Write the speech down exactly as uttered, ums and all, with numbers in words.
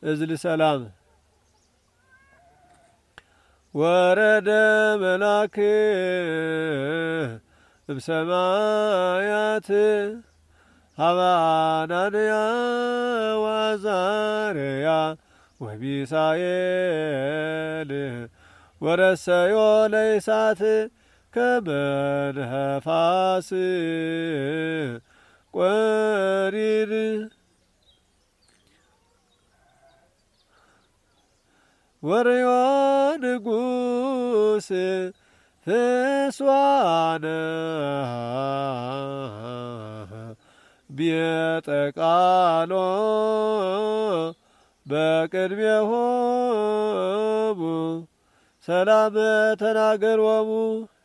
እዝል ሰላም ወረደ መላክ እብሰማያት ሀባናንያ ዋዛርያ ወሚሳኤል ወረሰዮ ለይሳት ከመንፈስ ቆሪር ወርዮ ንጉስ ፍስዋነ ቤተ ቃሎ በቅድሜሆሙ ሰላም ተናገሮሙ